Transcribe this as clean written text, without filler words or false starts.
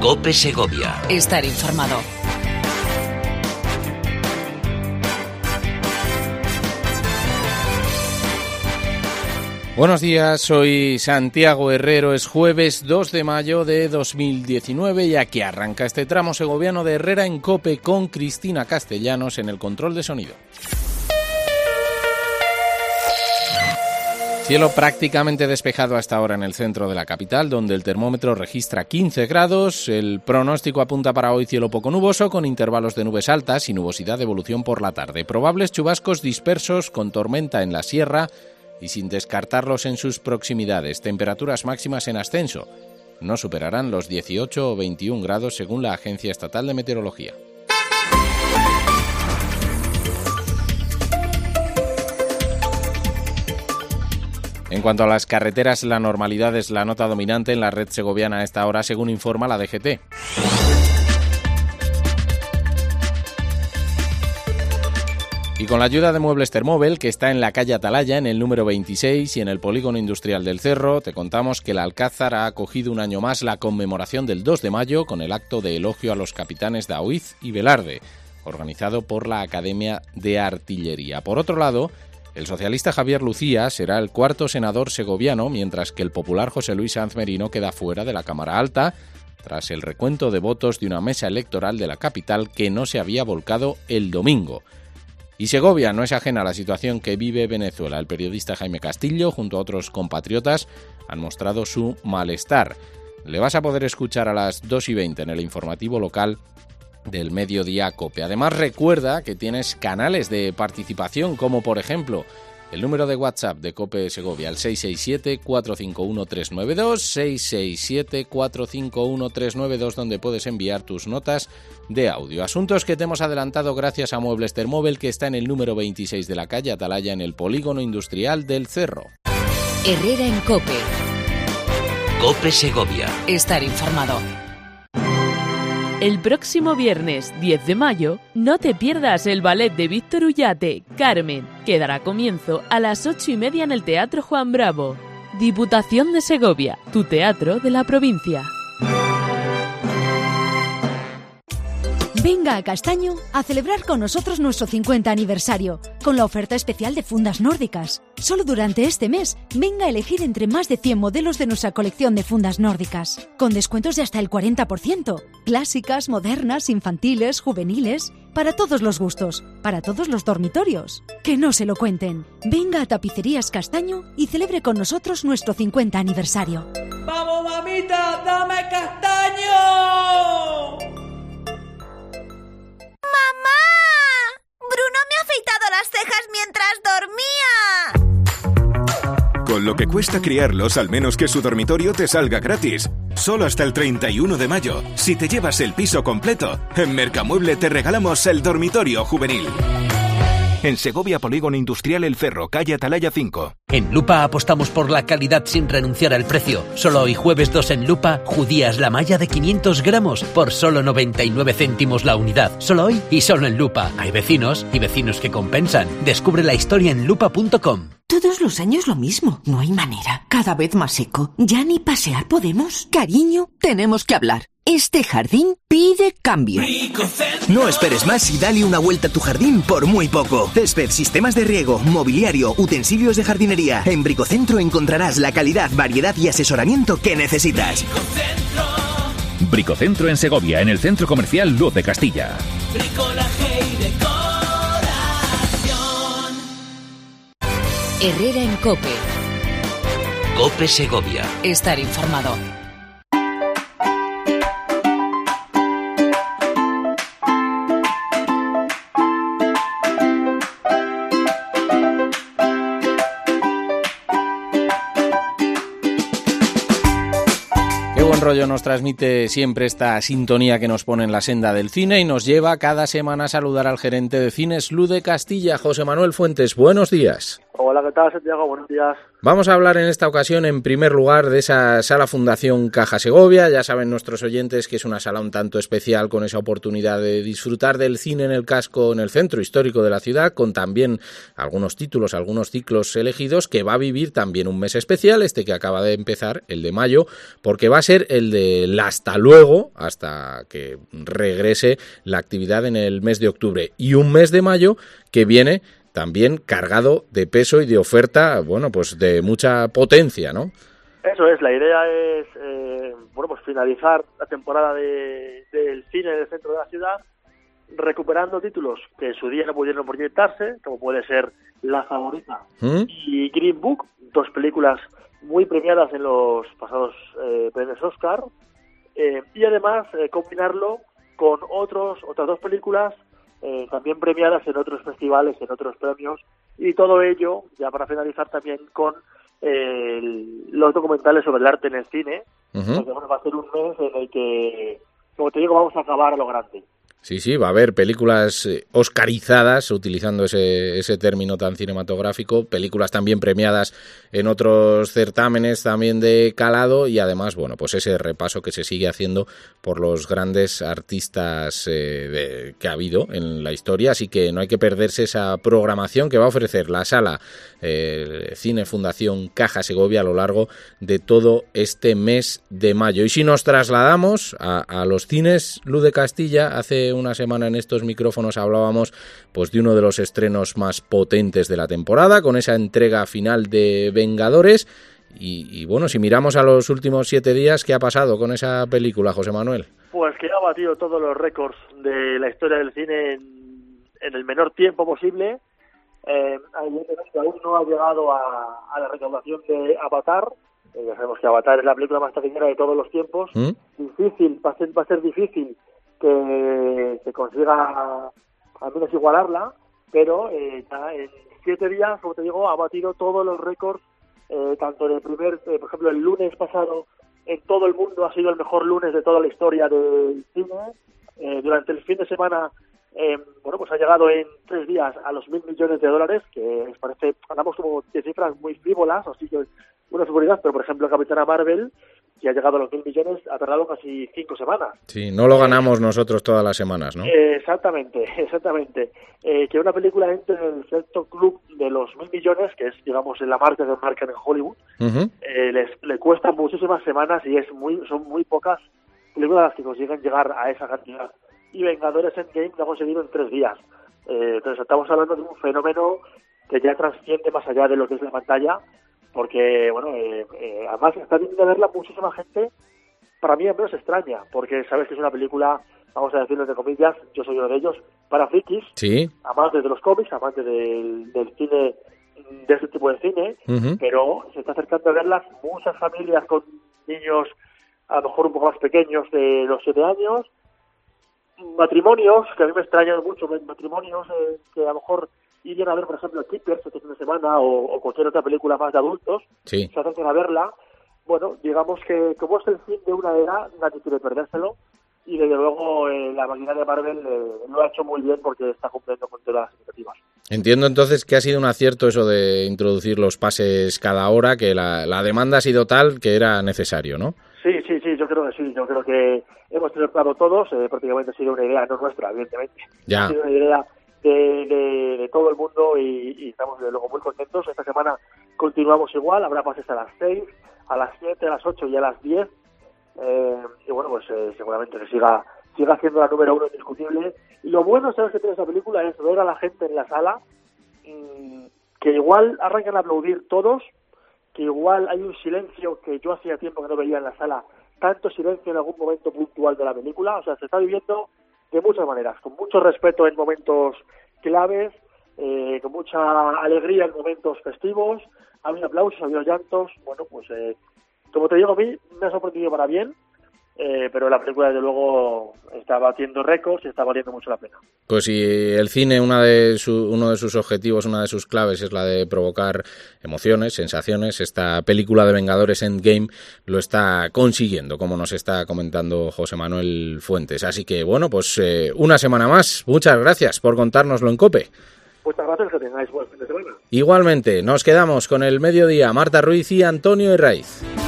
COPE Segovia. Estar informado. Buenos días, soy Santiago Herrero, es jueves 2 de mayo de 2019 y aquí arranca este tramo segoviano de Herrera en COPE con Cristina Castellanos en el control de sonido. Cielo prácticamente despejado hasta ahora en el centro de la capital, donde el termómetro registra 15 grados. El pronóstico apunta para hoy cielo poco nuboso, con intervalos de nubes altas y nubosidad de evolución por la tarde. Probables chubascos dispersos con tormenta en la sierra y sin descartarlos en sus proximidades. Temperaturas máximas en ascenso. No superarán los 18 o 21 grados según la Agencia Estatal de Meteorología. En cuanto a las carreteras, la normalidad es la nota dominante en la red segoviana a esta hora, según informa la DGT. Y con la ayuda de Muebles Termóvel, que está en la calle Atalaya, en el número 26 y en el Polígono Industrial del Cerro, te contamos que el Alcázar ha acogido un año más la conmemoración del 2 de mayo con el acto de elogio a los capitanes Daoiz y Velarde, organizado por la Academia de Artillería. Por otro lado, el socialista Javier Lucía será el cuarto senador segoviano, mientras que el popular José Luis Sanz Merino queda fuera de la Cámara Alta, tras el recuento de votos de una mesa electoral de la capital que no se había volcado el domingo. Y Segovia no es ajena a la situación que vive Venezuela. El periodista Jaime Castillo, junto a otros compatriotas, han mostrado su malestar. Le vas a poder escuchar a las 2:20 en el informativo local del Mediodía COPE. Además, recuerda que tienes canales de participación, como por ejemplo el número de WhatsApp de COPE Segovia, el 667-451-392, 667-451-392, donde puedes enviar tus notas de audio. Asuntos que te hemos adelantado gracias a Muebles Termóvel, que está en el número 26 de la calle Atalaya, en el Polígono Industrial del Cerro. Herrera en COPE. COPE Segovia. Estar informado. El próximo viernes 10 de mayo, no te pierdas el ballet de Víctor Ullate, Carmen, que dará comienzo a las 8:30 en el Teatro Juan Bravo. Diputación de Segovia, tu teatro de la provincia. Venga a Castaño a celebrar con nosotros nuestro 50 aniversario, con la oferta especial de fundas nórdicas. Solo durante este mes, venga a elegir entre más de 100 modelos de nuestra colección de fundas nórdicas, con descuentos de hasta el 40%. Clásicas, modernas, infantiles, juveniles, para todos los gustos, para todos los dormitorios. Que no se lo cuenten. Venga a Tapicerías Castaño y celebre con nosotros nuestro 50 aniversario. ¡Vamos, mamita, dame castaño! ¡Mamá! ¡Bruno me ha afeitado las cejas mientras dormía! Con lo que cuesta criarlos, al menos que su dormitorio te salga gratis. Solo hasta el 31 de mayo, si te llevas el piso completo, en Mercamueble te regalamos el dormitorio juvenil. En Segovia, Polígono Industrial El Cerro, calle Atalaya 5. En Lupa apostamos por la calidad sin renunciar al precio. Solo hoy jueves 2 en Lupa, judías la malla de 500 gramos por solo 99 céntimos la unidad. Solo hoy y solo en Lupa. Hay vecinos y vecinos que compensan. Descubre la historia en lupa.com. Todos los años lo mismo, no hay manera. Cada vez más seco. ¿Ya ni pasear podemos? Cariño, tenemos que hablar. Este jardín pide cambio. No esperes más y dale una vuelta a tu jardín por muy poco. Césped, sistemas de riego, mobiliario, utensilios de jardinería. En Bricocentro encontrarás la calidad, variedad y asesoramiento que necesitas. Bricocentro en Segovia, en el Centro Comercial Luz de Castilla. Bricolaje y decoración. Herrera en COPE. COPE Segovia. Estar informado. Rollo nos transmite siempre esta sintonía que nos pone en la senda del cine y nos lleva cada semana a saludar al gerente de Cines Luz de Castilla, José Manuel Fuentes. Buenos días. Hola, ¿qué tal, Santiago? Buenos días. Vamos a hablar en esta ocasión, en primer lugar, de esa sala Fundación Caja Segovia. Ya saben nuestros oyentes que es una sala un tanto especial, con esa oportunidad de disfrutar del cine en el casco, en el centro histórico de la ciudad, con también algunos títulos, algunos ciclos elegidos, que va a vivir también un mes especial, este que acaba de empezar, el de mayo, porque va a ser el del hasta luego, hasta que regrese la actividad en el mes de octubre. Y un mes de mayo que viene también cargado de peso y de oferta, bueno, pues de mucha potencia, ¿no? Eso es, la idea es, pues finalizar la temporada del cine en el centro de la ciudad, recuperando títulos que en su día no pudieron proyectarse, como puede ser La Favorita y Green Book, dos películas muy premiadas en los pasados premios Oscar, y además combinarlo con otras dos películas también premiadas en otros festivales, en otros premios, y todo ello, ya para finalizar, también con los documentales sobre el arte en el cine, porque bueno, va a ser un mes en el que, como te digo, vamos a acabar a lo grande. Sí, va a haber películas oscarizadas, utilizando ese término tan cinematográfico, películas también premiadas en otros certámenes también de calado, y además, bueno, pues ese repaso que se sigue haciendo por los grandes artistas que ha habido en la historia, así que no hay que perderse esa programación que va a ofrecer la sala Cine Fundación Caja Segovia a lo largo de todo este mes de mayo. Y si nos trasladamos a los cines, Luz de Castilla, hace una semana en estos micrófonos hablábamos pues de uno de los estrenos más potentes de la temporada, con esa entrega final de Vengadores, y bueno, si miramos a los últimos 7 días, ¿qué ha pasado con esa película, José Manuel? Pues que ha batido todos los récords de la historia del cine en el menor tiempo posible. Aún no ha llegado a la recaudación de Avatar. Ya sabemos que Avatar es la película más taquillera de todos los tiempos. Va a ser difícil que se consiga al menos igualarla, pero ya en 7 días, como te digo, ha batido todos los récords, tanto en el por ejemplo, el lunes pasado en todo el mundo ha sido el mejor lunes de toda la historia del cine. Durante el fin de semana, pues ha llegado en 3 días a los $1.000 millones, que les parece, hablamos como de cifras muy frívolas, así que una seguridad, pero por ejemplo Capitana Marvel, que ha llegado a los $1.000 millones, ha tardado casi 5 semanas. Sí, no lo ganamos nosotros todas las semanas, ¿no? Exactamente. Que una película entre en el cierto club de los $1.000 millones, que es, digamos, la marca que marcan en Hollywood, le cuesta muchísimas semanas y son muy pocas películas las que consiguen llegar a esa cantidad. Y Vengadores Endgame lo ha conseguido en 3 días. Entonces estamos hablando de un fenómeno que ya trasciende más allá de lo que es la pantalla, porque, bueno, además está viniendo a verla muchísima gente. Para mí, al menos, extraña, porque sabes que es una película, vamos a decirlo entre comillas, yo soy uno de ellos, para frikis, amantes de los cómics, amantes del cine, de este tipo de cine, pero se está acercando a verlas muchas familias con niños a lo mejor un poco más pequeños de los 7 años, matrimonios, que a mí me extrañan mucho, matrimonios que a lo mejor irían a ver, por ejemplo, Keepers este fin de semana o cualquier otra película más de adultos, se acercan a verla. Bueno, digamos que como es el fin de una era, nadie quiere perdérselo, y desde luego la máquina de Marvel lo ha hecho muy bien porque está cumpliendo con todas las expectativas. Entiendo entonces que ha sido un acierto eso de introducir los pases cada hora, que la demanda ha sido tal que era necesario, ¿no? Sí, yo creo que sí, yo creo que hemos acertado todos, prácticamente ha sido una idea no nuestra, evidentemente, ha sido una idea de todo el mundo y estamos desde luego muy contentos. Esta semana continuamos igual, habrá pases a las 6, a las 7, a las 8 y a las 10, y bueno, pues seguramente que siga siendo la número 1 indiscutible. Y lo bueno, ¿sabes?, que tiene esta película es ver a la gente en la sala, que igual arrancan a aplaudir todos, que igual hay un silencio que yo hacía tiempo que no veía en la sala, tanto silencio en algún momento puntual de la película. O sea, se está viviendo de muchas maneras, con mucho respeto en momentos claves, con mucha alegría en momentos festivos, ha habido aplausos, ha habido llantos. Bueno, pues como te digo, a mí me ha sorprendido para bien, pero la película desde luego está batiendo récords y está valiendo mucho la pena. Pues si el cine, uno de sus objetivos, una de sus claves es la de provocar emociones, sensaciones, esta película de Vengadores Endgame lo está consiguiendo, como nos está comentando José Manuel Fuentes. Así que bueno, pues una semana más, muchas gracias por contárnoslo en COPE. Muchas gracias, que tengáis buen fin de semana. Igualmente, nos quedamos con el mediodía. Marta Ruiz y Antonio Herraiz.